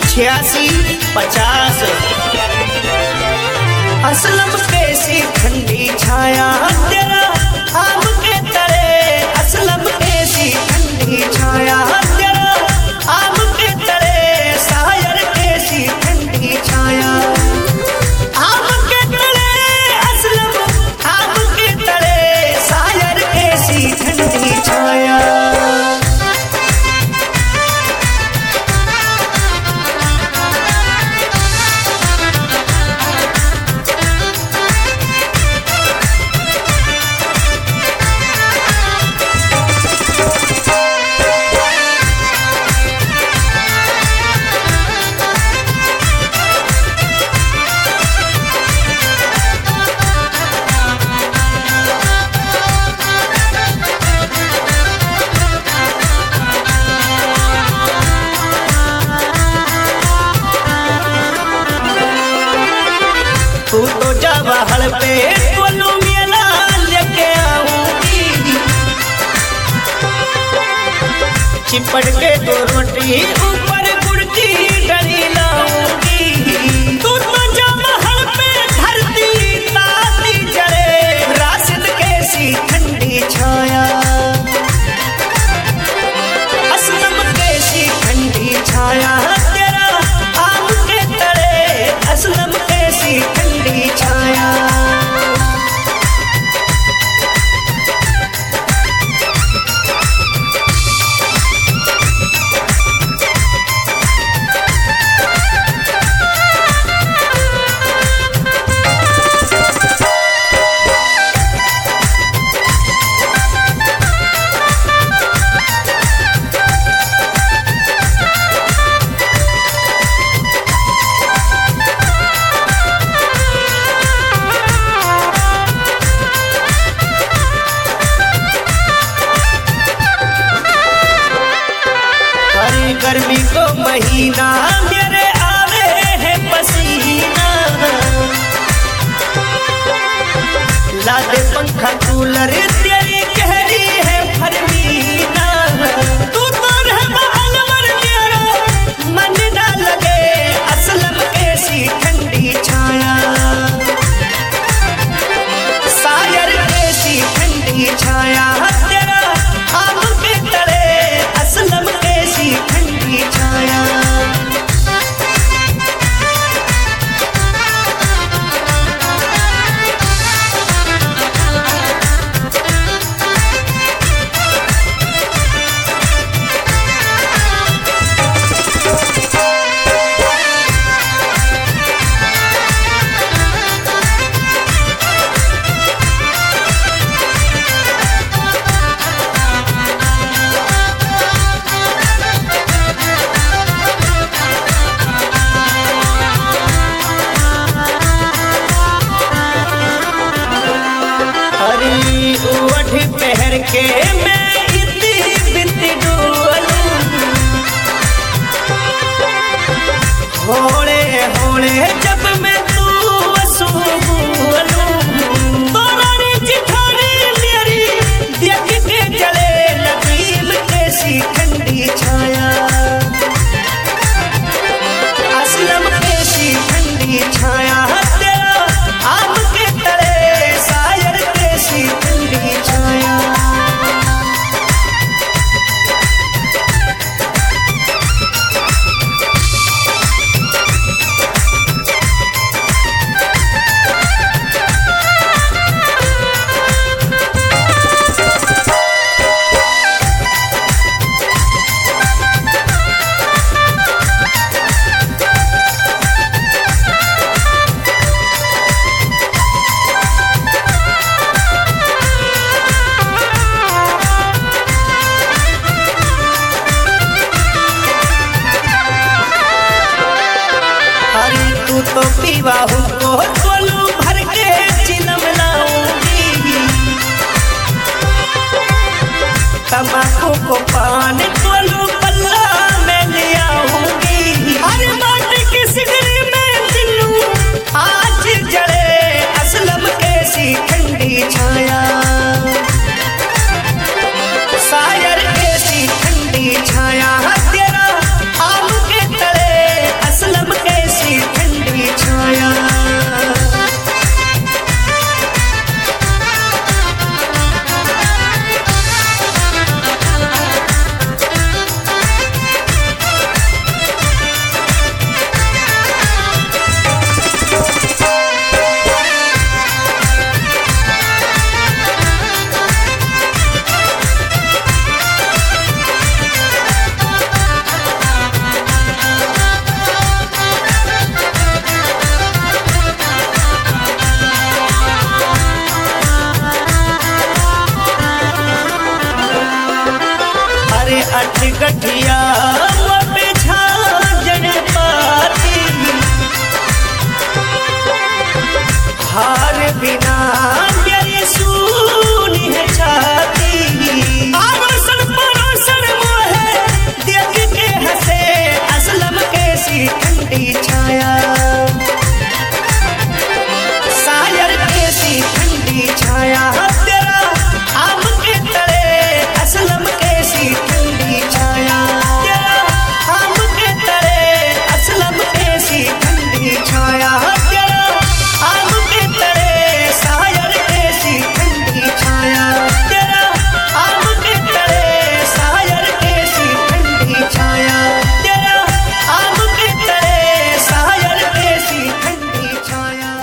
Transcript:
8650। असलम कैसी ठंडी छाया तेरा आम के तले, असलम कैसी ठंडी छाया तेरा आम के तले, सायर कैसी ठंडी छाया आम के तले, असलम आम के तले, सायर कैसी ठंडी छाया। तू तो जवाहर पे बोलू मेला लेके आऊंगी, चिपट के दो रोटी ऊपर गुड़ की डली लाऊंगी। तू तो जवाहर पे धरती ताती जड़े, राशिद कैसी ठंडी छाया, असलम कैसी ठंडी छाया तेरा आम के तले, असलम कैसी ठंडी छाया। गर्मी को महीना मेरे आवे है पसीना, ला दे पंखा कूलर तेरी गहरी है फरमीना। तू तो रहमा अलवर मेरा मन ना लगे, असलम कैसी ठंडी छाया, सायर कैसी ठंडी छाया तेरा आम के तले, असलम कैसी ठंडी छाया। पहर के मैं इतनी बिंदी डूलूं, होले होले जब मैं तू वसू बोलूं, तोरानी जिठानी मेरी देख के जले नदीम कैसी ठंडी छाया, असलम कैसी ठंडी छाया तेरा आम के तले, सायर कैसी ठंडी छाया। तो पीवाहू को कोलू भर के चिलम लाऊंगी, तम्बाकू को पान कोलू पल्ला में ले आऊंगी। अरे माटी की सिगरी में दिलू आज जड़े, असलम कैसी ठंडी छाया, सायर कैसी ठंडी छाया तेरा आम के तले, ठंडी छाया।